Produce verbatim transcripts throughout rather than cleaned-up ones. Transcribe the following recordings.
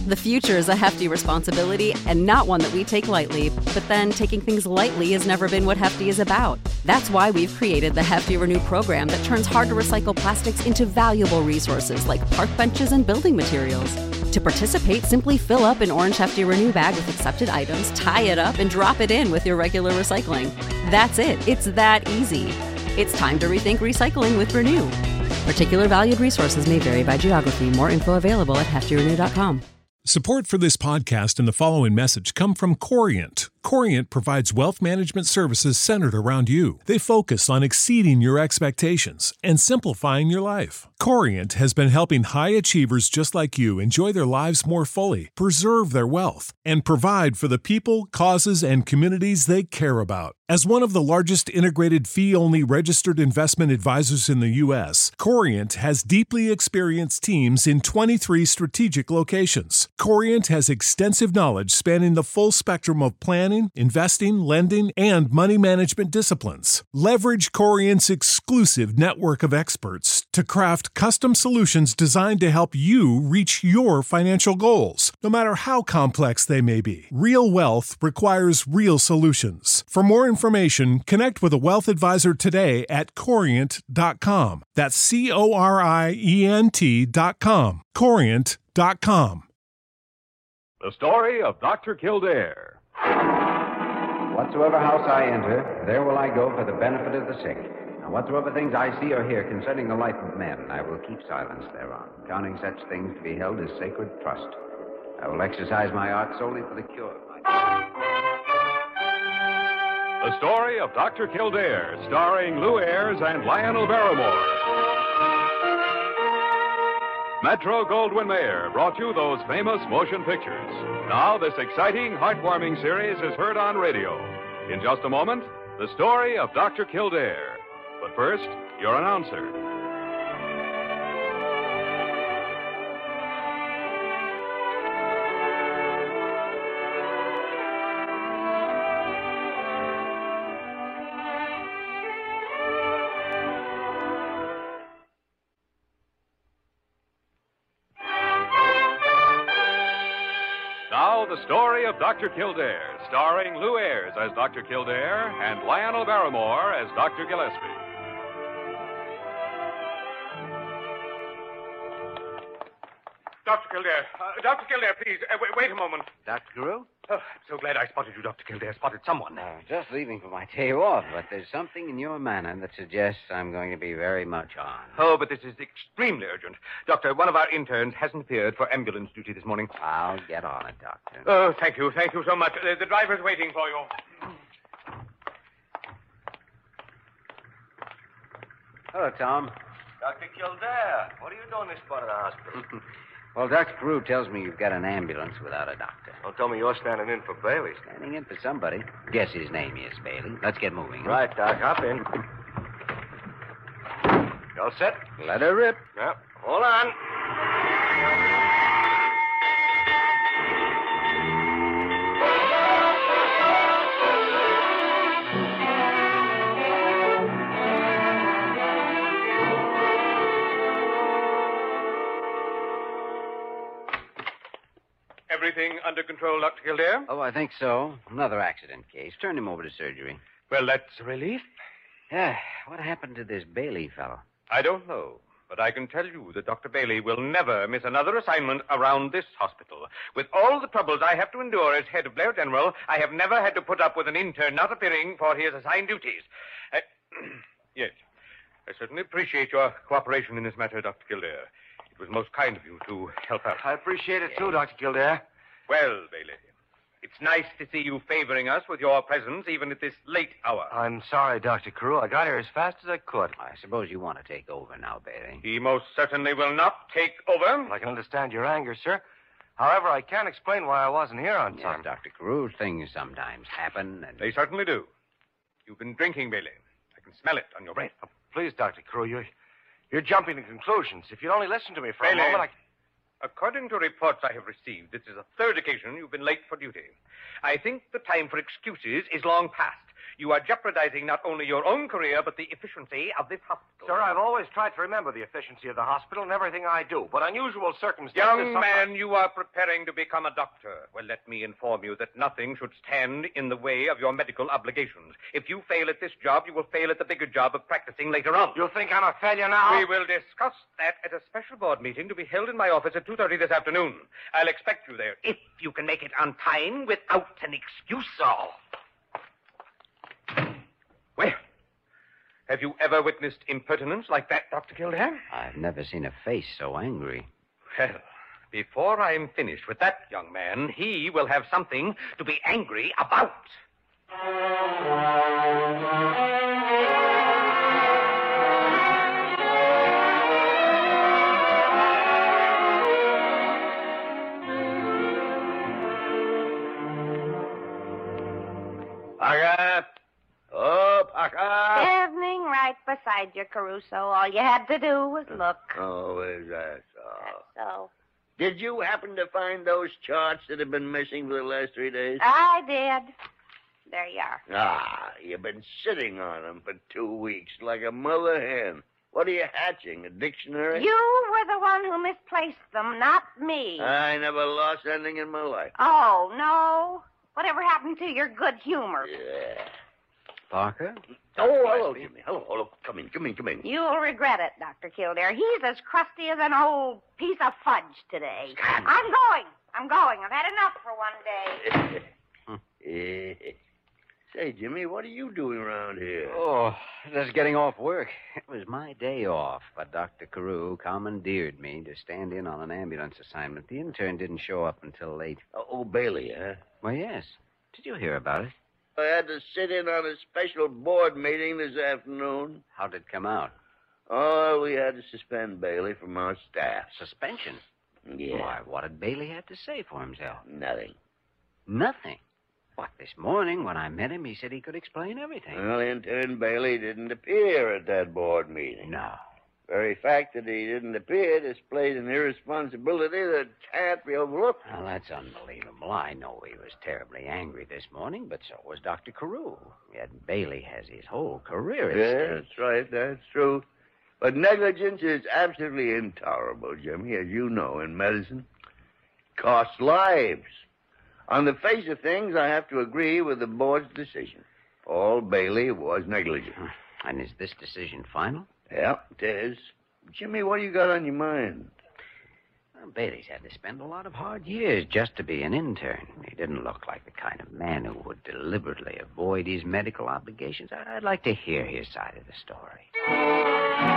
The future is a hefty responsibility and not one that we take lightly. But then taking things lightly has never been what Hefty is about. That's why we've created the Hefty Renew program that turns hard-to-recycle plastics into valuable resources like park benches and building materials. To participate, simply fill up an orange Hefty Renew bag with accepted items, tie it up, and drop it in with your regular recycling. That's it. It's that easy. It's time to rethink recycling with Renew. Particular valued resources may vary by geography. More info available at hefty renew dot com. Support for this podcast and the following message come from Corient. Corient provides wealth management services centered around you. They focus on exceeding your expectations and simplifying your life. Corient has been helping high achievers just like you enjoy their lives more fully, preserve their wealth, and provide for the people, causes, and communities they care about. As one of the largest integrated fee-only registered investment advisors in the U S, Corient has deeply experienced teams in twenty-three strategic locations. Corient has extensive knowledge spanning the full spectrum of planning, investing, lending, and money management disciplines. Leverage Corient's exclusive network of experts to craft custom solutions designed to help you reach your financial goals, no matter how complex they may be. Real wealth requires real solutions. For more information, connect with a wealth advisor today at corient dot com. That's C O R I E N T dot com. corient dot com. The story of Doctor Kildare. Whatsoever house I enter, there will I go for the benefit of the sick. And whatsoever things I see or hear concerning the life of men, I will keep silence thereon, counting such things to be held as sacred trust. I will exercise my art solely for the cure of my... The story of Doctor Kildare, starring Lou Ayres and Lionel Barrymore. Metro-Goldwyn-Mayer brought you those famous motion pictures. Now this exciting, heartwarming series is heard on radio. In just a moment, the story of Doctor Kildare. But first, your announcer. Now, the story of Doctor Kildare, starring Lou Ayres as Doctor Kildare and Lionel Barrymore as Doctor Gillespie. Doctor Kildare, uh, Doctor Kildare, please, uh, wait, wait a moment. Doctor Carew? Oh, I'm so glad I spotted you, Doctor Kildare. Spotted someone. Uh, just leaving for my day off, but there's something in your manner that suggests I'm going to be very much on. Oh, but this is extremely urgent. Doctor, one of our interns hasn't appeared for ambulance duty this morning. I'll get on it, Doctor. Oh, thank you. Thank you so much. Uh, the driver's waiting for you. Hello, Tom. Doctor Kildare, what are you doing this part of the hospital? Well, Doctor Carew tells me you've got an ambulance without a doctor. Don't tell me you're standing in for Bailey. Standing in for somebody. Guess his name is Bailey. Let's get moving. huh? Right, Doc, hop in. You all set? Let her rip. Yeah. Hold on. Everything under control, Doctor Kildare? Oh, I think so. Another accident case. Turn him over to surgery. Well, that's a relief. Yeah, what happened to this Bailey fellow? I don't know, but I can tell you that Doctor Bailey will never miss another assignment around this hospital. With all the troubles I have to endure as head of Blair General, I have never had to put up with an intern not appearing for his assigned duties. Uh, yes, I certainly appreciate your cooperation in this matter, Doctor Kildare. It was most kind of you to help out. I appreciate it, too, Doctor Kildare. Well, Bailey, it's nice to see you favoring us with your presence even at this late hour. I'm sorry, Doctor Carew. I got here as fast as I could. I suppose you want to take over now, Bailey. He most certainly will not take over. Well, I can understand your anger, sir. However, I can't explain why I wasn't here on Yes, time. Doctor Carew, things sometimes happen, and... They certainly do. You've been drinking, Bailey. I can smell it on your breath. Oh, please, Doctor Carew, you're, you're jumping to conclusions. If you'd only listen to me for Bailey. a moment, I... According to reports I have received, this is the third occasion you've been late for duty. I think the time for excuses is long past. You are jeopardizing not only your own career, but the efficiency of this hospital. Sir, I've always tried to remember the efficiency of the hospital in everything I do, but unusual circumstances... Young sometimes- man, you are preparing to become a doctor. Well, let me inform you that nothing should stand in the way of your medical obligations. If you fail at this job, you will fail at the bigger job of practicing later on. You think I'm a failure now? We will discuss that at a special board meeting to be held in my office at two thirty this afternoon. I'll expect you there, if you can make it on time without an excuse, sir. Well, have you ever witnessed impertinence like that, Doctor Kildare? I've never seen a face so angry. Well, before I'm finished with that young man, he will have something to be angry about. Parker! Oh, Parker! Standing right beside you, Caruso. All you had to do was look. Oh, is that so? So, Did you happen to find those charts that have been missing for the last three days? I did. There you are. Ah, you've been sitting on them for two weeks like a mother hen. What are you hatching, a dictionary? You were the one who misplaced them, not me. I never lost anything in my life. Oh, no. Whatever happened to your good humor? Yeah. Parker? Oh, hello, Jimmy. Hello, hello. Come in, come in, come in. You'll regret it, Doctor Kildare. He's as crusty as an old piece of fudge today. I'm going. I'm going. I've had enough for one day. Eh, Say, Jimmy, what are you doing around here? Oh, just getting off work. It was my day off, but Doctor Carew commandeered me to stand in on an ambulance assignment. The intern didn't show up until late. Oh, oh, Bailey, huh? Well, yes. Did you hear about it? I had to sit in on a special board meeting this afternoon. How'd it come out? Oh, we had to suspend Bailey from our staff. Suspension? Yeah. Why, what did Bailey have to say for himself? Nothing. Nothing. What, this morning when I met him, he said he could explain everything. Well, intern Bailey didn't appear at that board meeting. No. Very fact that he didn't appear displays an irresponsibility that can't be overlooked. Well, that's unbelievable. I know he was terribly angry this morning, but so was Doctor Carew. Yet Bailey has his whole career at Yeah, stake. that's right. That's true. But negligence is absolutely intolerable, Jimmy, as you know, in medicine. Costs lives. On the face of things, I have to agree with the board's decision. Paul Bailey was negligent. And is this decision final? Yeah, it is. Jimmy, what do you got on your mind? Well, Bailey's had to spend a lot of hard years just to be an intern. He didn't look like the kind of man who would deliberately avoid his medical obligations. I'd like to hear his side of the story.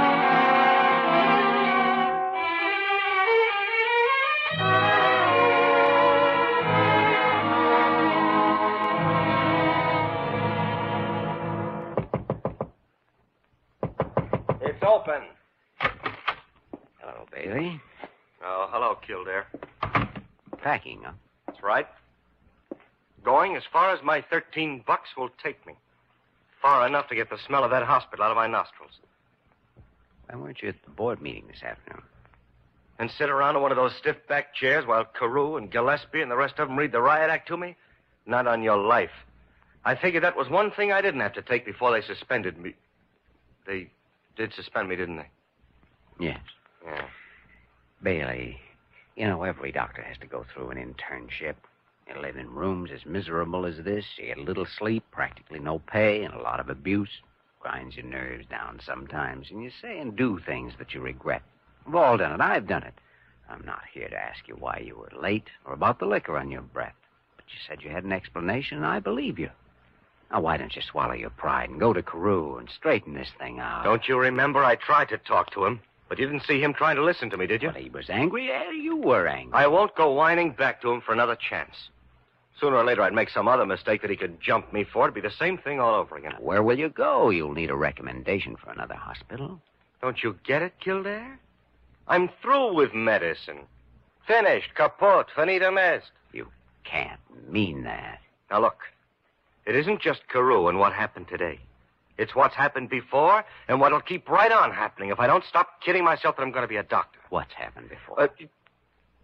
It's open. Hello, Bailey. Oh, hello, Kildare. Packing, huh? That's right. Going as far as my thirteen bucks will take me. Far enough to get the smell of that hospital out of my nostrils. Why weren't you at the board meeting this afternoon? And sit around in one of those stiff-backed chairs while Carew and Gillespie and the rest of them read the riot act to me? Not on your life. I figured that was one thing I didn't have to take before they suspended me. They did suspend me, didn't they? Yes. Yeah. Bailey, you know, every doctor has to go through an internship. You live in rooms as miserable as this. You get little sleep, practically no pay, and a lot of abuse. Grinds your nerves down sometimes, and you say and do things that you regret. We've all done it. I've done it. I'm not here to ask you why you were late or about the liquor on your breath. But you said you had an explanation, and I believe you. Now, why don't you swallow your pride and go to Carew and straighten this thing out? Don't you remember I tried to talk to him? But you didn't see him trying to listen to me, did you? But he was angry. Yeah, you were angry. I won't go whining back to him for another chance. Sooner or later, I'd make some other mistake that he could jump me for. It'd be the same thing all over again. Where will you go? You'll need a recommendation for another hospital. Don't you get it, Kildare? I'm through with medicine. Finished. Kaput. Finita mest. You can't mean that. Now, look. It isn't just Carew and what happened today. It's what's happened before and what'll keep right on happening if I don't stop kidding myself that I'm going to be a doctor. What's happened before? Uh,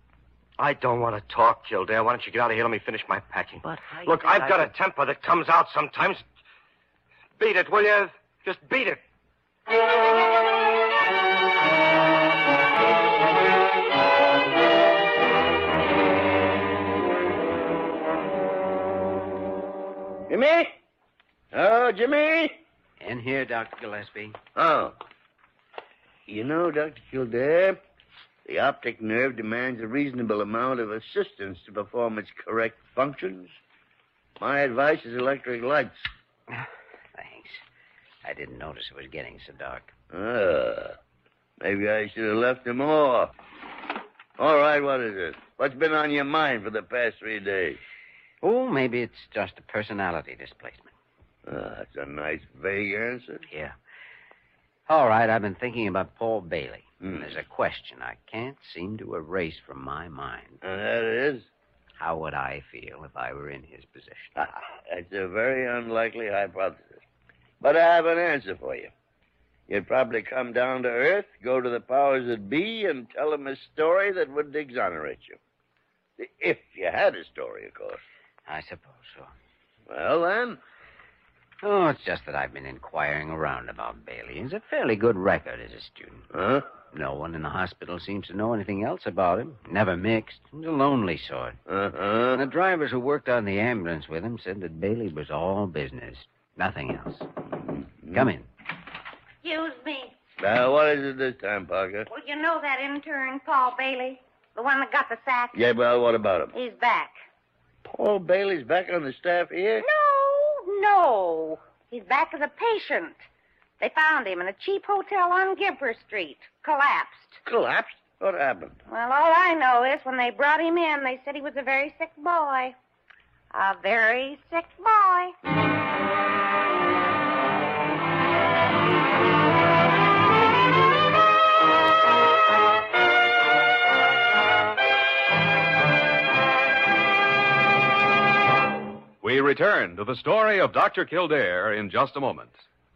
I don't want to talk, Kildare. Why don't you get out of here? Let me finish my packing. But how you Look, think I've I got could- a temper that comes out sometimes. Beat it, will you? Just beat it. Jimmy? Oh, Jimmy? In here, Doctor Gillespie. Oh. You know, Doctor Kildare, the optic nerve demands a reasonable amount of assistance to perform its correct functions. My advice is electric lights. Thanks. I didn't notice it was getting so dark. Ah, maybe I should have left them off. All right, what is it? What's been on your mind for the past three days? Oh, maybe it's just a personality displacement. Ah, that's a nice vague answer. Yeah. All right, I've been thinking about Paul Bailey. Hmm. There's a question I can't seem to erase from my mind. And that is? How would I feel if I were in his position? Ah, that's a very unlikely hypothesis. But I have an answer for you. You'd probably come down to Earth, go to the powers that be, and tell them a story that would exonerate you. If you had a story, of course. I suppose so. Well, then. Oh, it's just that I've been inquiring around about Bailey. He has a fairly good record as a student. Huh? No one in the hospital seems to know anything else about him. Never mixed. He's a lonely sort. Uh-huh. And the drivers who worked on the ambulance with him said that Bailey was all business. Nothing else. Come in. Excuse me. Now, what is it this time, Parker? Well, you know that intern, Paul Bailey? The one that got the sack? Yeah, well, what about him? He's back. Paul Bailey's back on the staff here? No, no. He's back as a patient. They found him in a cheap hotel on Gibber Street. Collapsed. Collapsed? What happened? Well, all I know is when they brought him in, they said he was a very sick boy. A very sick boy. We return to the story of Doctor Kildare in just a moment.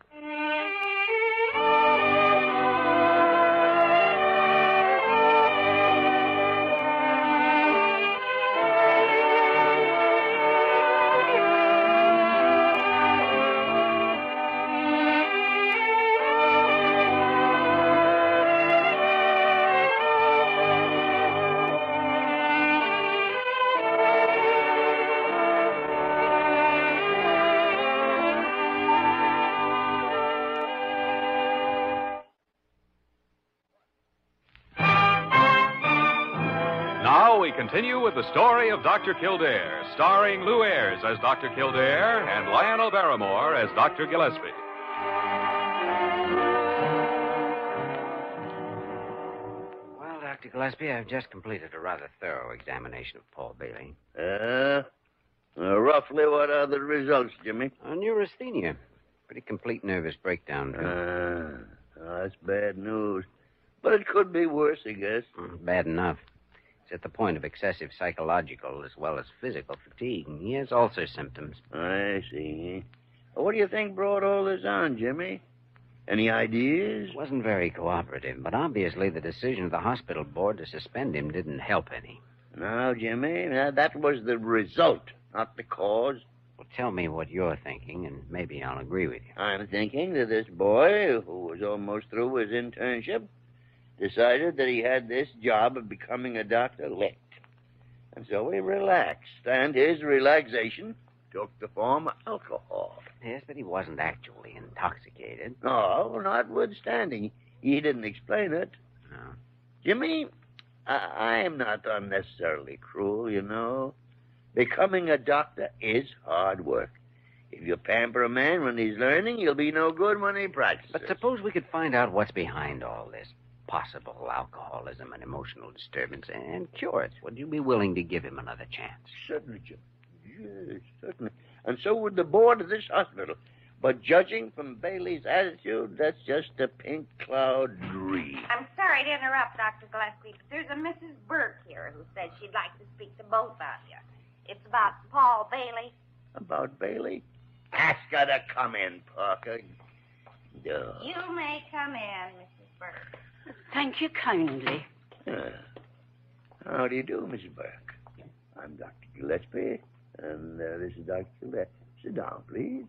Now we continue with the story of Doctor Kildare, starring Lou Ayres as Doctor Kildare and Lionel Barrymore as Doctor Gillespie. Well, Doctor Gillespie, I've just completed a rather thorough examination of Paul Bailey. Uh, uh, roughly what are the results, Jimmy? Uh, neurasthenia. Pretty complete nervous breakdown, too. Uh, oh, that's bad news. But it could be worse, I guess. Mm, bad enough. He's at the point of excessive psychological as well as physical fatigue. And he has ulcer symptoms. I see. Well, what do you think brought all this on, Jimmy? Any ideas? He wasn't very cooperative, but obviously the decision of the hospital board to suspend him didn't help any. No, Jimmy, that that was the result, not the cause. Well, tell me what you're thinking, and maybe I'll agree with you. I'm thinking that this boy, who was almost through his internship, decided that he had this job of becoming a doctor licked. And so he relaxed, and his relaxation took the form of alcohol. Yes, but he wasn't actually intoxicated. No, notwithstanding, he didn't explain it. No. Jimmy, I, I am not unnecessarily cruel, you know. Becoming a doctor is hard work. If you pamper a man when he's learning, he'll be no good when he practices. But suppose we could find out what's behind all this possible alcoholism and emotional disturbance and cure it. Would you be willing to give him another chance? Certainly, Jim. Yes, certainly. And so would the board of this hospital. But judging from Bailey's attitude, that's just a pink cloud dream. I'm sorry to interrupt, Doctor Gillespie, but there's a Missus Burke here who said she'd like to speak to both of you. It's about Paul Bailey. About Bailey? Ask her to come in, Parker. Duh. You may come in, Missus Burke. Thank you kindly. Uh, How do you do, Missus Burke? I'm Doctor Gillespie, and uh, this is Doctor Kildare. Sit down, please.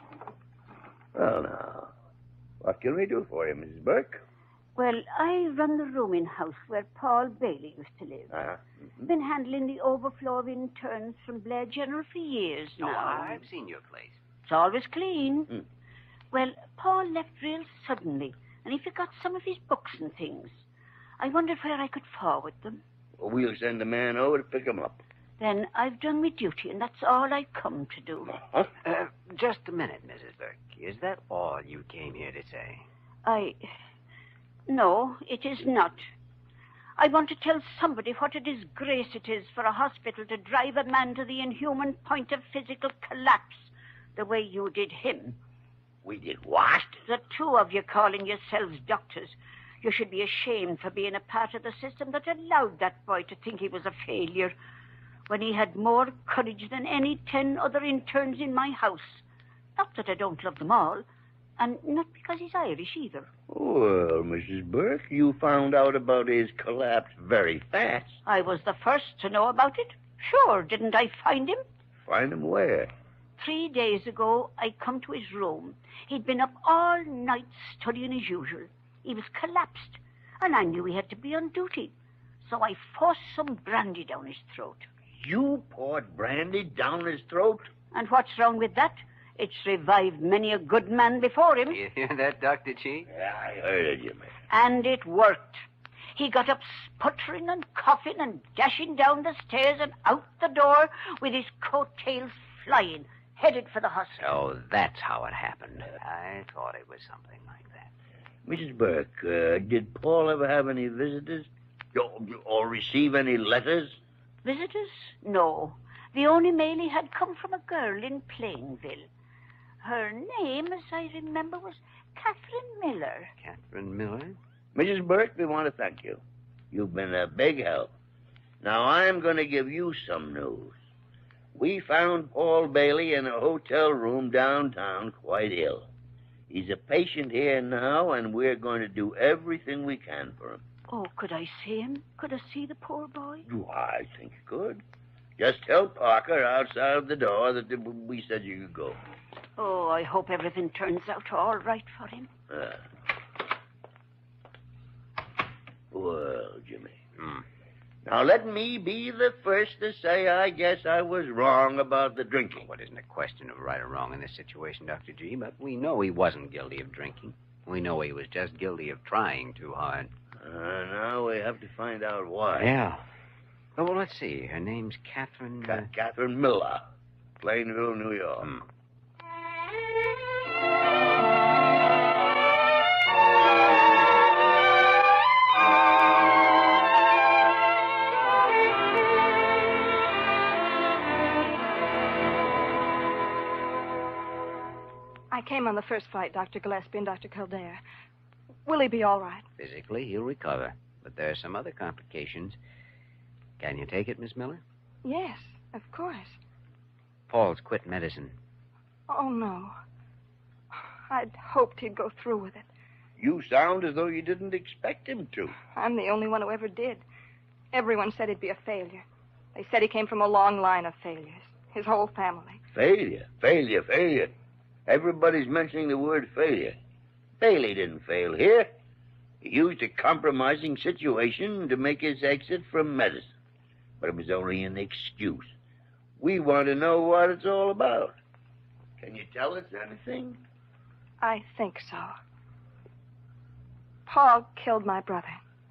Well, now, what can we do for you, Missus Burke? Well, I run the rooming house where Paul Bailey used to live. Uh-huh. Mm-hmm. Been handling the overflow of interns from Blair General for years No, now. I've seen your place. It's always clean. Mm. Well, Paul left real suddenly, and he forgot some of his books and things. I wondered where I could forward them. Well, we'll send a man over to pick 'em up. Then I've done my duty, and that's all I come to do. Huh? Uh, just a minute, Missus Burke. Is that all you came here to say? I... No, it is not. I want to tell somebody what a disgrace it is for a hospital to drive a man to the inhuman point of physical collapse the way you did him. We did what? The two of you calling yourselves doctors. You should be ashamed for being a part of the system that allowed that boy to think he was a failure when he had more courage than any ten other interns in my house. Not that I don't love them all, and not because he's Irish either. Well, Missus Burke, you found out about his collapse very fast. I was the first to know about it. Sure, didn't I find him? Find him where? Three days ago, I come to his room. He'd been up all night studying as usual. He was collapsed, and I knew he had to be on duty. So I forced some brandy down his throat. You poured brandy down his throat? And what's wrong with that? It's revived many a good man before him. You hear that, Doctor G? Yeah, I heard you, man. And it worked. He got up sputtering and coughing and dashing down the stairs and out the door with his coattails flying, headed for the hospital. Oh, that's how it happened. I thought it was something like that. Missus Burke, uh, did Paul ever have any visitors? Or, or receive any letters? Visitors? No. The only mail he had come from a girl in Plainville. Her name, as I remember, was Catherine Miller. Catherine Miller? Missus Burke, we want to thank you. You've been a big help. Now, I'm going to give you some news. We found Paul Bailey in a hotel room downtown, quite ill. He's a patient here now, and we're going to do everything we can for him. Oh, could I see him? Could I see the poor boy? Oh, I think you could. Just tell Parker outside the door that we said you could go. Oh, I hope everything turns out all right for him. Uh, well, Jimmy. Hmm. Now, let me be the first to say I guess I was wrong about the drinking. Well, it isn't a question of right or wrong in this situation, Doctor G, but we know he wasn't guilty of drinking. We know he was just guilty of trying too hard. Uh, now we have to find out why. Yeah. Oh, well, let's see. Her name's Catherine... Ca- Uh... Catherine Miller, Plainville, New York. Hmm. I came on the first flight, Doctor Gillespie and Doctor Kildare. Will he be all right? Physically, he'll recover, but there are some other complications. Can you take it, Miss Miller? Yes, of course. Paul's quit medicine. Oh, no. I'd hoped he'd go through with it. You sound as though you didn't expect him to. I'm the only one who ever did. Everyone said he'd be a failure. They said he came from a long line of failures. His whole family. Failure, failure, failure. Everybody's mentioning the word failure. Bailey didn't fail here. He used a compromising situation to make his exit from medicine. But it was only an excuse. We want to know what it's all about. Can you tell us anything? I think so. Paul killed my brother.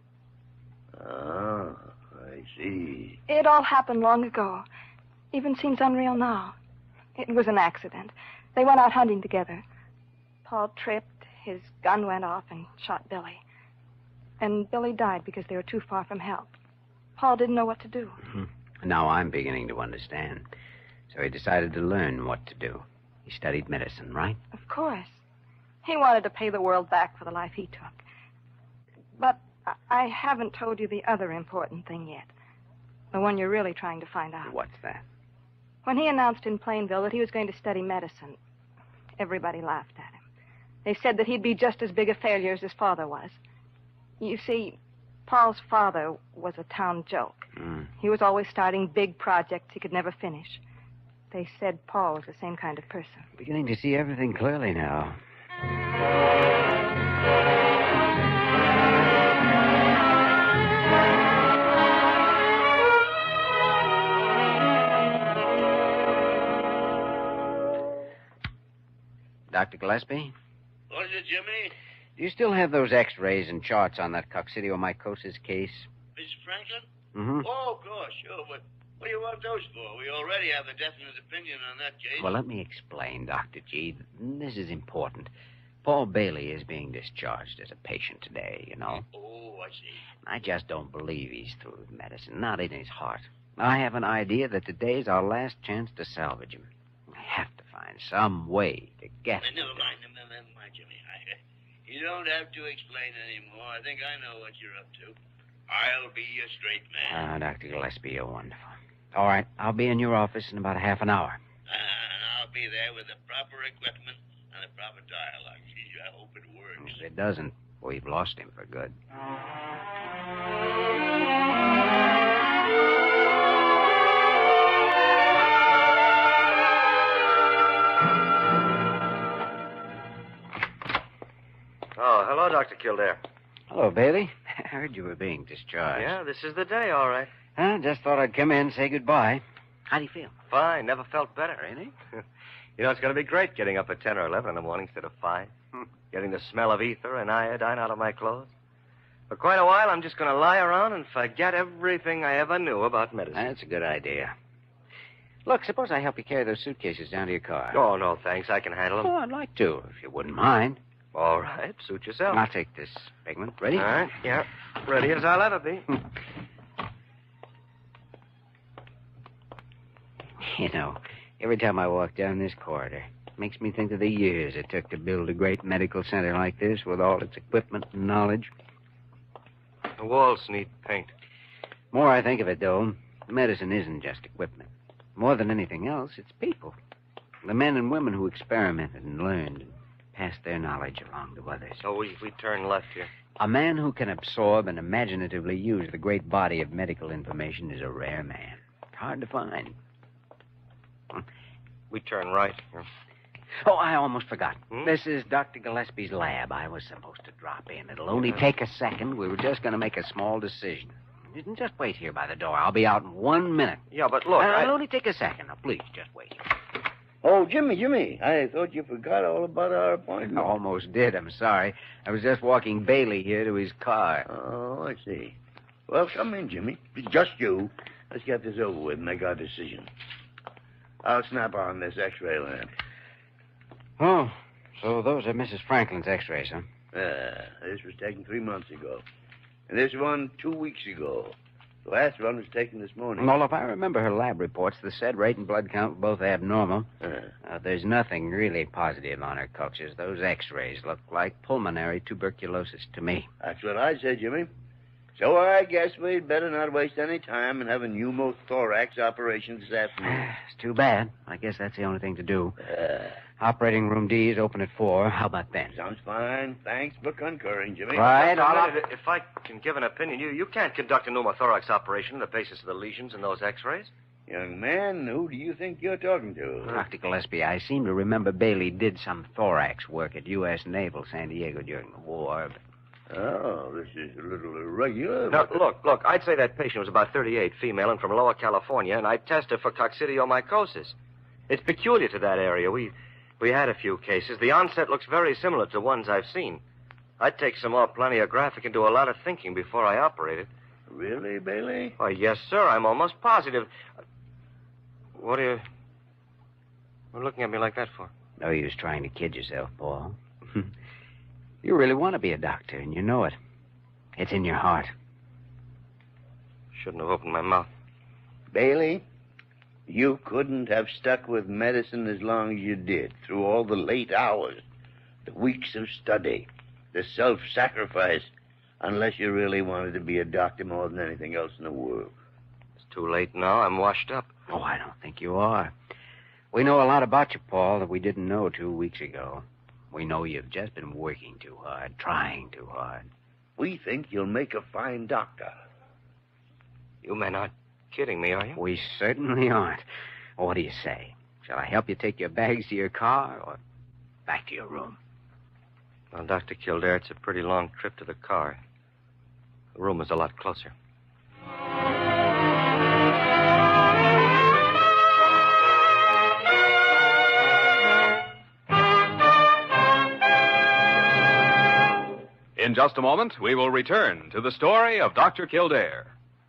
Ah, I see. It all happened long ago. Even seems unreal now. It was an accident. They went out hunting together. Paul tripped, his gun went off, and shot Billy. And Billy died because they were too far from help. Paul didn't know what to do. Mm-hmm. Now I'm beginning to understand. So he decided to learn what to do. He studied medicine, right? Of course. He wanted to pay the world back for the life he took. But I- I haven't told you the other important thing yet. The one you're really trying to find out. What's that? When he announced in Plainville that he was going to study medicine, everybody laughed at him. They said that he'd be just as big a failure as his father was. You see, Paul's father was a town joke. Mm. He was always starting big projects he could never finish. They said Paul was the same kind of person. Beginning to see everything clearly now. Doctor Gillespie? What is it, Jimmy? Do you still have those x-rays and charts on that coccidioidomycosis case? Mister Franklin? Mm-hmm. Oh, of course, sure. But what do you want those for? We already have a definite opinion on that case. Well, let me explain, Doctor G. This is important. Paul Bailey is being discharged as a patient today, you know. Oh, I see. I just don't believe he's through with medicine, not in his heart. I have an idea that today's our last chance to salvage him. We have to find some way to get him. Never mind, never, never mind, Jimmy. I, you don't have to explain anymore. I think I know what you're up to. I'll be your straight man. Ah, Doctor Gillespie, you're wonderful. All right, I'll be in your office in about a half an hour. And I'll be there with the proper equipment and the proper dialogue. Gee, I hope it works. If it doesn't, we've lost him for good. Oh, hello, Doctor Kildare. Hello, Bailey. I heard you were being discharged. Yeah, this is the day, all right. I just thought I'd come in and say goodbye. How do you feel? Fine. Never felt better. Really? You know, it's going to be great getting up at ten or eleven in the morning instead of five. Getting the smell of ether and iodine out of my clothes. For quite a while, I'm just going to lie around and forget everything I ever knew about medicine. That's a good idea. Look, suppose I help you carry those suitcases down to your car. Oh, no, thanks. I can handle them. Oh, I'd like to, if you wouldn't mind. All right. Suit yourself. I'll take this, Pigman. Ready? All right. Yeah. Ready as I'll ever be. You know, every time I walk down this corridor, it makes me think of the years it took to build a great medical center like this with all its equipment and knowledge. The walls need paint. More I think of it, though, medicine isn't just equipment. More than anything else, it's people. The men and women who experimented and learned and passed their knowledge along to others. So we, we turn left here. A man who can absorb and imaginatively use the great body of medical information is a rare man. Hard to find. We turn right here. Oh, I almost forgot. Hmm? This is Doctor Gillespie's lab. I was supposed to drop in. It'll only take a second. We were just going to make a small decision. You can just wait here by the door. I'll be out in one minute. Yeah, but look, Uh, I... It'll only take a second. Now, please, just wait. Oh, Jimmy, Jimmy, I thought you forgot all about our appointment. I almost did. I'm sorry. I was just walking Bailey here to his car. Oh, I see. Well, come in, Jimmy. Just you. Let's get this over with and make our decision. I'll snap on this x-ray lamp. Oh, so those are Missus Franklin's x-rays, huh? Uh, this was taken three months ago. And this one two weeks ago. The last one was taken this morning. Well, if I remember her lab reports, the sed rate and blood count were both abnormal. Uh, Uh, there's nothing really positive on her cultures. Those x-rays look like pulmonary tuberculosis to me. that's what I said, Jimmy. So I guess we'd better not waste any time and have a pneumothorax operation this afternoon. It's too bad. I guess that's the only thing to do. Uh, Operating room D is open at four. How about then? sounds fine. Thanks for concurring, Jimmy. Right, Just a I'll... minute, if I can give an opinion, you, you can't conduct a pneumothorax operation on the basis of the lesions in those x-rays. Young man, who do you think you're talking to? Doctor Gillespie, I seem to remember Bailey did some thorax work at U S Naval San Diego during the war. But... Oh, this is a little irregular. Now, but- look, look, I'd say that patient was about thirty-eight, female, and from Lower California, and I'd test her for coccidioidomycosis. It's peculiar to that area. We we had a few cases. The onset looks very similar to ones I've seen. I'd take some more planiographic and do a lot of thinking before I operated. Really, Bailey? Why, yes, sir. I'm almost positive. What are you... What are you looking at me like that for? No use trying to kid yourself, Paul. You really want to be a doctor, and you know it. It's in your heart. Shouldn't have opened my mouth. Bailey, you couldn't have stuck with medicine as long as you did, through all the late hours, the weeks of study, the self-sacrifice, unless you really wanted to be a doctor more than anything else in the world. It's too late now. I'm washed up. Oh, I don't think you are. We know a lot about you, Paul, that we didn't know two weeks ago. We know you've just been working too hard, trying too hard. We think you'll make a fine doctor. You men aren't kidding me, are you? We certainly aren't. What do you say? Shall I help you take your bags to your car or back to your room? Well, Doctor Kildare, it's a pretty long trip to the car. The room is a lot closer. In just a moment, we will return to the story of Doctor Kildare.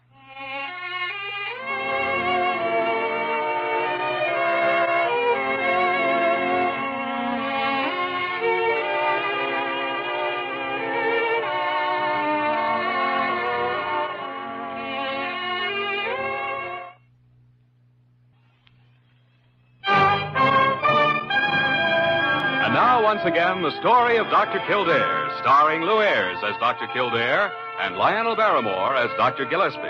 And now, once again, the story of Doctor Kildare, starring Lou Ayres as Doctor Kildare and Lionel Barrymore as Doctor Gillespie.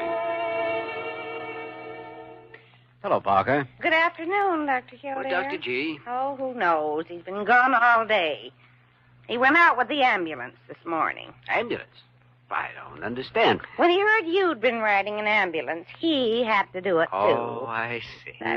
Hello, Parker. Good afternoon, Doctor Kildare. Oh, Doctor G. Oh, who knows? He's been gone all day. He went out with the ambulance this morning. Ambulance? I don't understand. When he heard you'd been riding an ambulance, he had to do it, too. Oh, I see. That...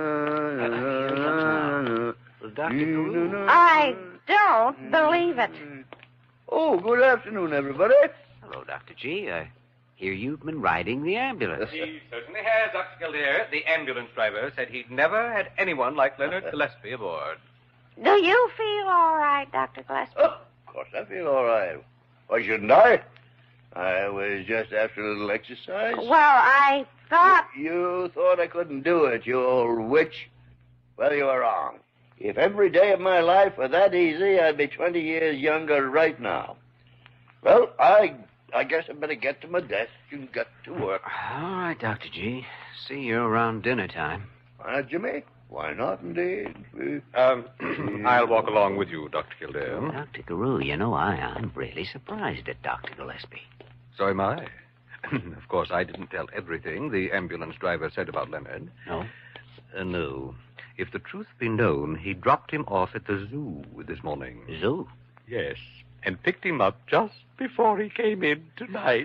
Doctor Carew. I don't believe it. Oh, good afternoon, everybody. Hello, Doctor G. I hear you've been riding the ambulance. He certainly has, Doctor Kildare. The ambulance driver said he'd never had anyone like Leonard Gillespie aboard. Do you feel all right, Doctor Gillespie? Oh, of course I feel all right. Why shouldn't I? I was just after a little exercise. Well, I thought... You thought I couldn't do it, you old witch. Well, you were wrong. If every day of my life were that easy, I'd be twenty years younger right now. Well, I I guess I better get to my desk and get to work. All right, Doctor G. See you around dinner time. Why not, Jimmy? Why not, indeed? Um, I'll walk along with you, Doctor Kildare. Doctor Carew, you know, I, I'm really surprised at Doctor Gillespie. So am I. Of course, I didn't tell everything the ambulance driver said about Leonard. No? Uh, no. If the truth be known, he dropped him off at the zoo this morning. Zoo? Yes, and picked him up just before he came in tonight.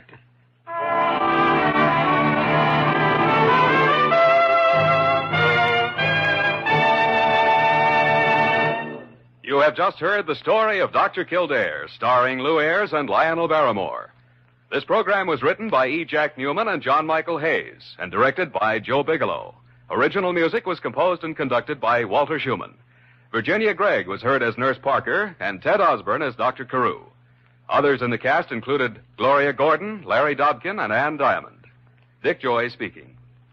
You have just heard the story of Doctor Kildare, starring Lou Ayres and Lionel Barrymore. This program was written by E. Jack Newman and John Michael Hayes and directed by Joe Bigelow. Original music was composed and conducted by Walter Schumann. Virginia Gregg was heard as Nurse Parker and Ted Osborne as Doctor Carew. Others in the cast included Gloria Gordon, Larry Dobkin, and Ann Diamond. Dick Joy speaking.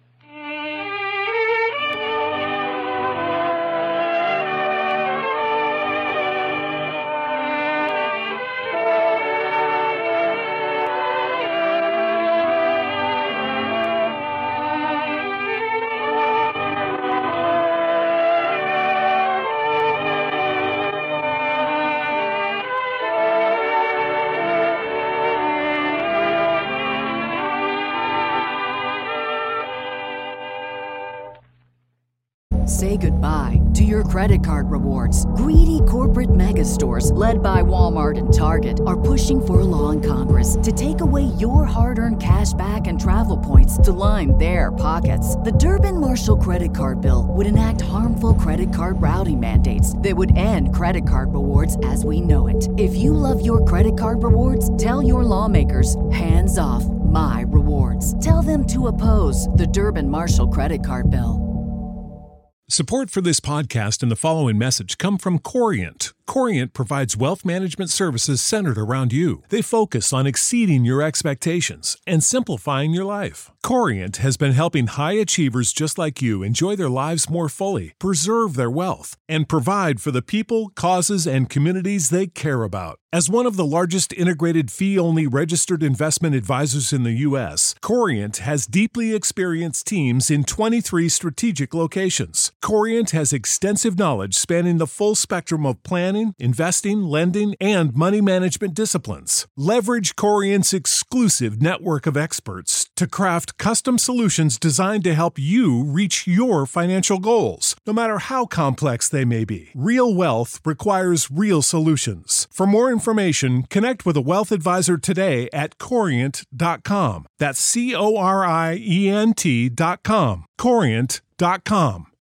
Say goodbye to your credit card rewards. Greedy corporate mega stores, led by Walmart and Target, are pushing for a law in Congress to take away your hard-earned cash back and travel points to line their pockets. The Durbin-Marshall credit card bill would enact harmful credit card routing mandates that would end credit card rewards as we know it. If you love your credit card rewards, tell your lawmakers, hands off my rewards. Tell them to oppose the Durbin-Marshall credit card bill. Support for this podcast and the following message come from Corient. Corient provides wealth management services centered around you. They focus on exceeding your expectations and simplifying your life. Corient has been helping high achievers just like you enjoy their lives more fully, preserve their wealth, and provide for the people, causes, and communities they care about. As one of the largest integrated fee-only registered investment advisors in the U S, Corient has deeply experienced teams in twenty-three strategic locations. Corient has extensive knowledge spanning the full spectrum of planning, investing, lending, and money management disciplines. Leverage Corient's exclusive network of experts to craft custom solutions designed to help you reach your financial goals, no matter how complex they may be. Real wealth requires real solutions. For more information, connect with a wealth advisor today at corient dot com. That's C O R I E N T dot com. corient dot com.